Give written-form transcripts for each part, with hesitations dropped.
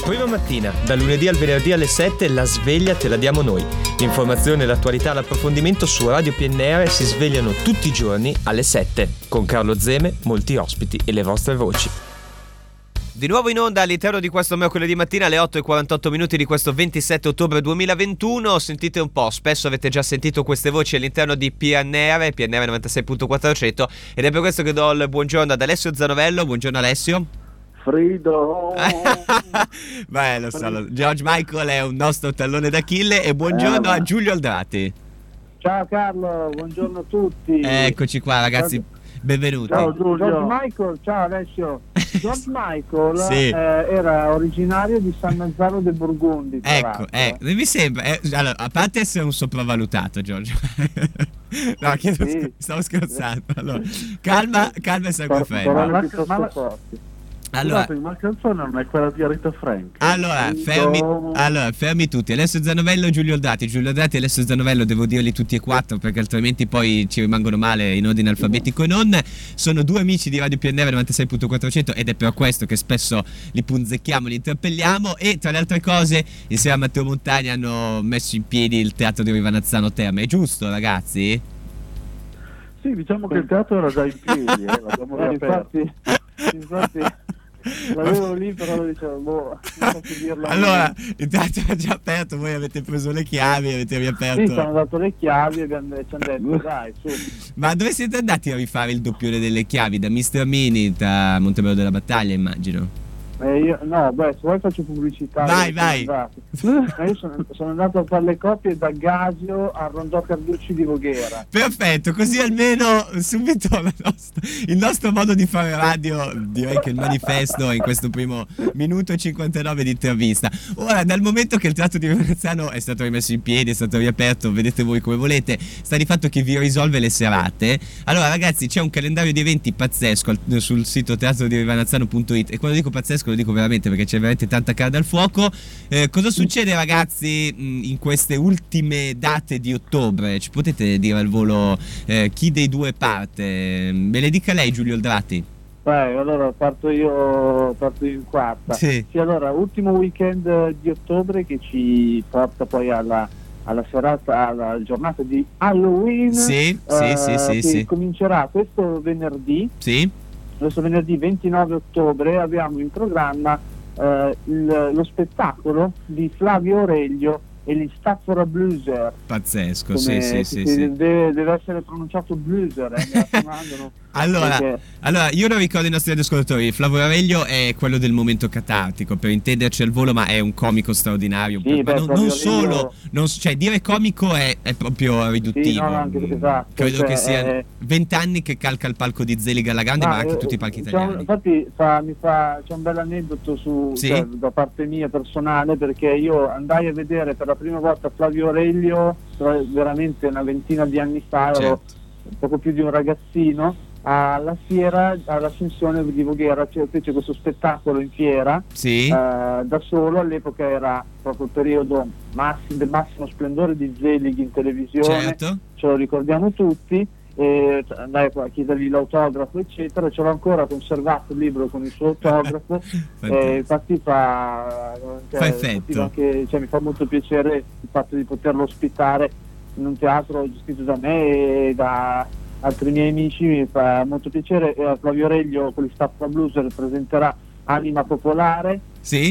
Prima mattina, da lunedì al venerdì alle 7, la sveglia te la diamo noi. L'informazione, l'attualità, l'approfondimento su Radio PNR si svegliano tutti i giorni alle 7, con Carlo Zeme, molti ospiti e le vostre voci. Di nuovo in onda all'interno di questo mercoledì mattina alle 8:48 di questo 27 ottobre 2021. Sentite un po', spesso avete già sentito queste voci all'interno di PNR 96.400, ed è per questo che do il buongiorno ad Alessio Zanovello. Buongiorno Alessio. Frido. Beh, lo so, George Michael è un nostro tallone d'Achille. E buongiorno a Giulio Aldrati. Ciao Carlo, buongiorno a tutti. Eccoci qua ragazzi, benvenuti. Ciao Giulio. George Michael, ciao Alessio. George Michael sì. Era originario di San Nazzaro de Burgundi. Ecco, mi sembra. Allora, a parte essere un sopravvalutato, Giorgio. No, sì. Stavo scherzando. Allora, calma e sempre fermo. Allora, ma canzone non è quella di Aretha Frank. Allora, fermi tutti. Alessio Zanovello e Giulio Aldrati. Giulio Aldrati e Alessio Zanovello devo dirli tutti e quattro, perché altrimenti poi ci rimangono male in ordine alfabetico e non. Sono due amici di Radio PNR 96.400 ed è per questo che spesso li punzecchiamo, li interpelliamo. E tra le altre cose, insieme a Matteo Montagna hanno messo in piedi il teatro di Rivanazzano Terme. È giusto, ragazzi? Sì, diciamo che il teatro era già in piedi, l'abbiamo riaperto. Infatti l'avevo lì, però dicevo, non posso dirlo. Allora, il teatro è già aperto, voi avete preso le chiavi, avete riaperto. Sì, ci hanno dato le chiavi e ci hanno detto dai, su. Ma dove siete andati a rifare il doppione delle chiavi? Da Mr. Mini, da Montebello della Battaglia, immagino. Se vuoi faccio pubblicità. Vai. Io sono andato a fare le copie da Gasio a Rondò Carducci di Voghera. Perfetto, così almeno subito il nostro modo di fare radio, direi che il manifesto in questo primo minuto e 59 di intervista. Ora, dal momento che il teatro di Rivanazzano è stato rimesso in piedi, è stato riaperto, vedete voi come volete, sta di fatto che vi risolve le serate. Allora ragazzi, c'è un calendario di eventi pazzesco sul sito teatrodirivannazzano.it, e quando dico pazzesco lo dico veramente, perché c'è veramente tanta carne al fuoco. Cosa succede ragazzi in queste ultime date di ottobre? Ci potete dire al volo chi dei due parte? Me le dica lei, Giulio Aldrati. Allora parto io in quarta. Sì, allora, ultimo weekend di ottobre che ci porta poi alla serata, alla giornata di Halloween. Sì. Comincerà questo venerdì. Sì. Questo venerdì 29 ottobre abbiamo in programma lo spettacolo di Flavio Aurelio e gli Staffora Blueser. Pazzesco, come sì. Deve essere pronunciato Blueser, mi raccomando. Allora, io lo ricordo ai nostri ascoltatori, Flavio Aurelio è quello del momento catartico, per intenderci al volo, ma è un comico straordinario. Sì, non solo, cioè dire comico è proprio riduttivo. Sì, anche, esatto. Credo che sia 20 anni che calca il palco di Zelig alla grande, ma anche tutti i palchi italiani. Infatti c'è un bel aneddoto da parte mia personale, perché io andai a vedere per la prima volta Flavio Aurelio veramente una ventina di anni fa, ero poco più di un ragazzino, alla fiera, all'Ascensione di Voghera, fece questo spettacolo in fiera, da solo. All'epoca era proprio il periodo del massimo splendore di Zelig in televisione, ce lo ricordiamo tutti, e andai a chiedergli l'autografo eccetera, ce l'ho ancora conservato il libro con il suo autografo. Infatti fa effetto anche, mi fa molto piacere il fatto di poterlo ospitare in un teatro gestito da me e da altri miei amici. Mi fa molto piacere. Flavio Aurelio con gli Staffora Blueser presenterà Anima Popolare,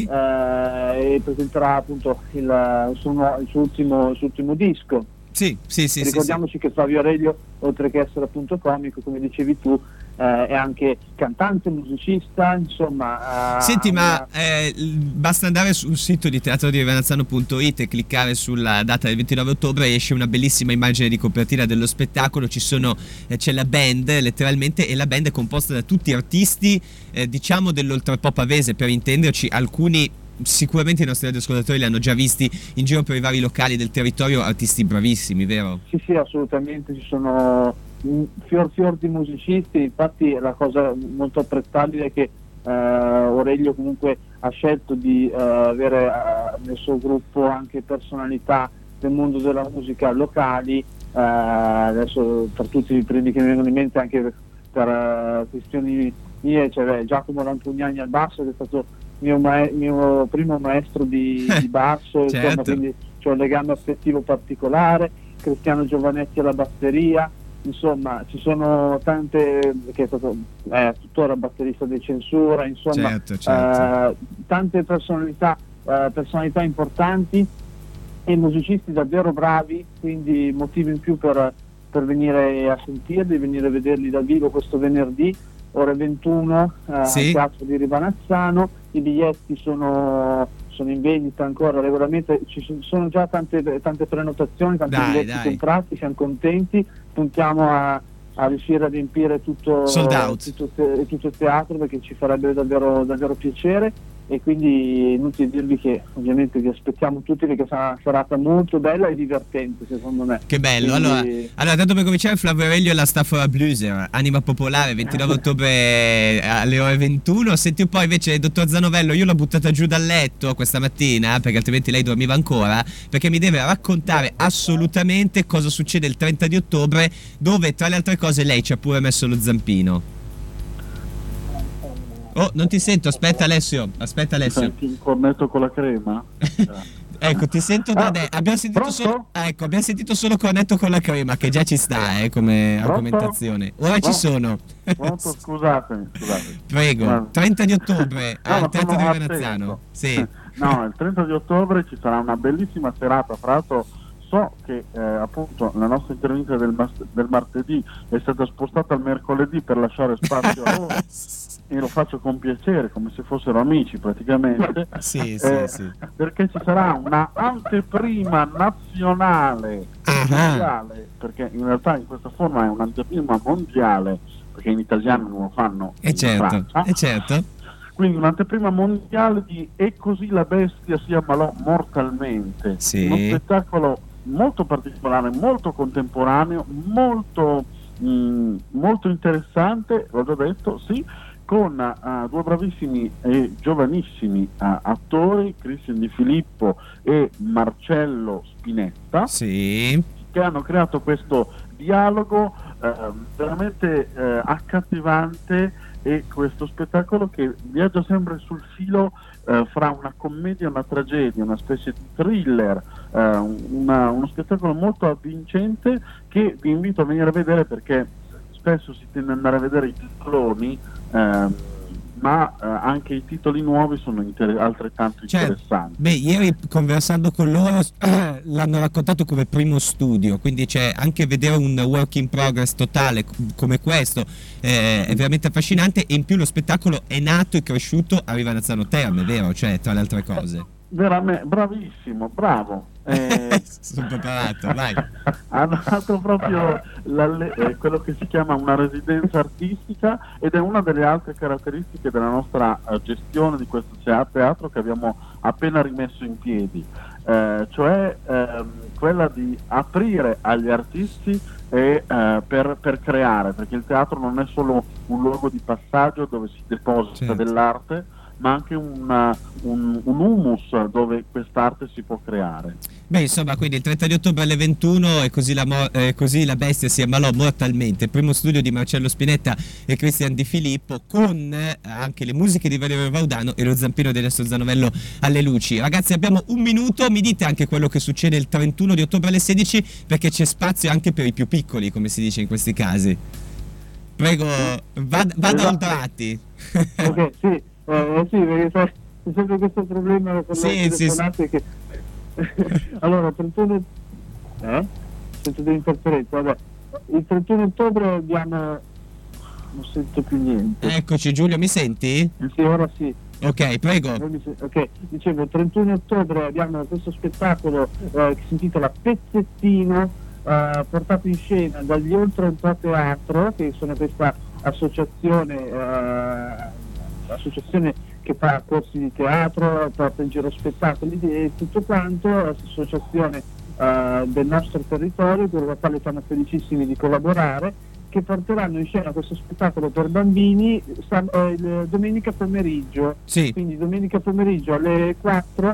e presenterà appunto il suo ultimo disco. Ricordiamoci che Flavio Aurelio, oltre che essere appunto comico, come dicevi tu, è anche cantante, musicista, insomma. Senti, basta andare sul sito di teatrodirivannazzano.it e cliccare sulla data del 29 ottobre e esce una bellissima immagine di copertina dello spettacolo. C'è la band letteralmente, e la band è composta da tutti artisti diciamo dell'oltrepop pavese, per intenderci. Alcuni sicuramente i nostri radioascoltatori li hanno già visti in giro per i vari locali del territorio, artisti bravissimi, vero? Sì, assolutamente, ci sono fior di musicisti. Infatti la cosa molto apprezzabile è che Aurelio comunque ha scelto di avere nel suo gruppo anche personalità del mondo della musica locali. Adesso tra tutti i primi che mi vengono in mente, anche per questioni mie, c'è Giacomo Lampugnani al basso, che è stato mio primo maestro di basso, certo. insomma, quindi c'ho un legame affettivo particolare. Cristiano Giovanetti alla batteria, insomma ci sono tante, che è stato tuttora batterista di Censura, insomma, certo. tante personalità importanti e musicisti davvero bravi, quindi motivo in più per venire a sentirli, venire a vederli dal vivo questo venerdì ore 21 al Teatro di Rivanazzano. I biglietti sono in vendita ancora regolarmente, ci sono già tante prenotazioni, tanti biglietti comprati, siamo contenti, puntiamo a riuscire a riempire tutto il teatro, perché ci farebbe davvero piacere, e quindi inutile dirvi che ovviamente vi aspettiamo tutti, perché sarà una serata molto bella e divertente, secondo me. Che bello. Quindi... allora tanto per cominciare, Flavio Aurelio e la Staffora Blueser, Anima Popolare, 29 ottobre alle ore 21. Senti un po' invece il dottor Zanovello, io l'ho buttata giù dal letto questa mattina perché altrimenti lei dormiva ancora, perché mi deve raccontare assolutamente cosa succede il 30 di ottobre, dove tra le altre cose lei ci ha pure messo lo zampino. Oh, non ti sento, aspetta Alessio. Senti il cornetto con la crema? Ecco, ti sento da abbiamo sentito solo cornetto con la crema, che già ci sta come argomentazione. Ora ci sono. Pronto? Scusatemi. Prego, 30 di ottobre al Teatro di Rivanazzano. Sì. No, il 30 di ottobre ci sarà una bellissima serata, fra l'altro. So che appunto la nostra intervista del martedì è stata spostata al mercoledì per lasciare spazio a loro, e lo faccio con piacere, come se fossero amici praticamente. Sì. Perché ci sarà una anteprima nazionale, mondiale, perché in realtà in questa forma è un'anteprima mondiale, perché in italiano non lo fanno in Francia. Certo. Quindi un'anteprima mondiale di E così la bestia si ammalò mortalmente. Sì. Uno spettacolo molto particolare, molto contemporaneo, molto interessante, l'ho già detto, sì, con due bravissimi e giovanissimi attori, Cristian Di Filippo e Marcello Spinetta, sì, che hanno creato questo dialogo veramente accattivante, e questo spettacolo che viaggia sempre sul filo fra una commedia e una tragedia, una specie di thriller, uno spettacolo molto avvincente, che vi invito a venire a vedere, perché spesso si tende ad andare a vedere i titoloni, ma anche i titoli nuovi sono altrettanto interessanti. Beh, ieri conversando con loro l'hanno raccontato come primo studio, quindi c'è anche vedere un work in progress totale come questo, è veramente affascinante, e in più lo spettacolo è nato e cresciuto a Rivanazzano Terme, vero? Cioè, tra le altre cose. Veramente bravissimo, bravo. Sono preparato, vai. Hanno dato proprio quello che si chiama una residenza artistica, ed è una delle altre caratteristiche della nostra gestione di questo teatro che abbiamo appena rimesso in piedi, cioè quella di aprire agli artisti e per creare, perché il teatro non è solo un luogo di passaggio dove si deposita dell'arte, ma anche un humus dove quest'arte si può creare. Beh, insomma, quindi il 30 di ottobre alle 21 e così la bestia si ammalò mortalmente, il primo studio di Marcello Spinetta e Cristian Di Filippo, con anche le musiche di Valerio Vaudano e lo zampino di Alessio Zanovello alle luci. Ragazzi, abbiamo un minuto, mi dite anche quello che succede il 31 di ottobre alle 16, perché c'è spazio anche per i più piccoli, come si dice in questi casi. Prego, vada Oltrati. Ok, sì. Sì, perché c'è sempre questo problema con le telefonate che... Allora, 31... Sento delle interferenze, vabbè. Il 31 ottobre abbiamo... Non sento più niente. Eccoci, Giulio, mi senti? Sì, ora sì. Ok, prego. Ok, dicevo, il 31 ottobre abbiamo questo spettacolo che si intitola Pezzettino, portato in scena dagli Oltre un po' Teatro, che sono questa associazione che fa corsi di teatro, porta in giro spettacoli e tutto quanto, associazione del nostro territorio, con la quale siamo felicissimi di collaborare, che porteranno in scena questo spettacolo per bambini domenica pomeriggio. Sì. Quindi domenica pomeriggio alle 4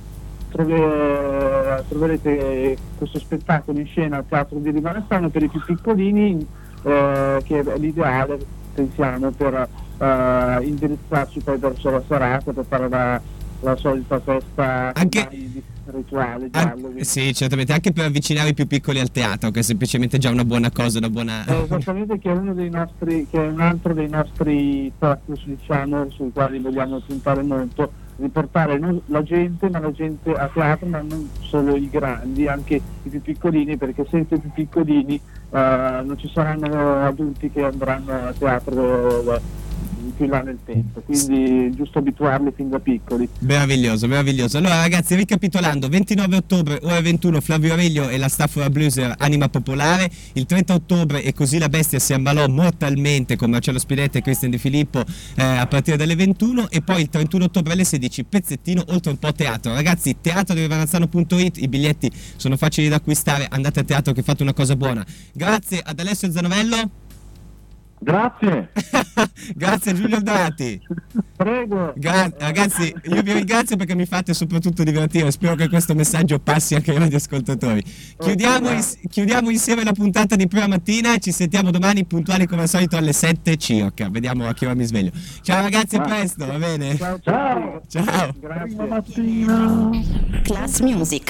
troverete questo spettacolo in scena al Teatro di Rivanazzano per i più piccolini, che è l'ideale, pensiamo, per indirizzarci poi verso la serata per fare la solita festa rituale giallo. Sì, certamente, anche per avvicinare i più piccoli al teatro, che è semplicemente già una buona cosa, una buona... Esattamente, che è un altro dei nostri focus, diciamo, sui quali vogliamo puntare molto, riportare la gente a teatro, ma non solo i grandi, anche i più piccolini, perché senza i più piccolini non ci saranno adulti che andranno a teatro più là nel tempo, quindi è giusto abituarli fin da piccoli. Meraviglioso. Allora ragazzi, ricapitolando, 29 ottobre ore 21 Flavio Aurelio e la Staffora Blueser Anima Popolare, il 30 ottobre E così la bestia si ammalò mortalmente con Marcello Spinetta e Cristian Di Filippo a partire dalle 21, e poi il 31 ottobre alle 16 pezzettino, oltre un po' teatro. Ragazzi, teatro.it, i biglietti sono facili da acquistare, andate a teatro che fate una cosa buona. Grazie ad Alessio Zanovello. Grazie. Grazie a Giulio Dorati. Prego. Ragazzi, io vi ringrazio perché mi fate soprattutto divertire. Spero che questo messaggio passi anche ai radioascoltatori. Chiudiamo insieme la puntata di Prima Mattina e ci sentiamo domani puntuali come al solito alle 7 circa. Vediamo a che ora mi sveglio. Ciao ragazzi, a presto, va bene? Ciao. Ciao. Grazie. Prima mattina. Class Music.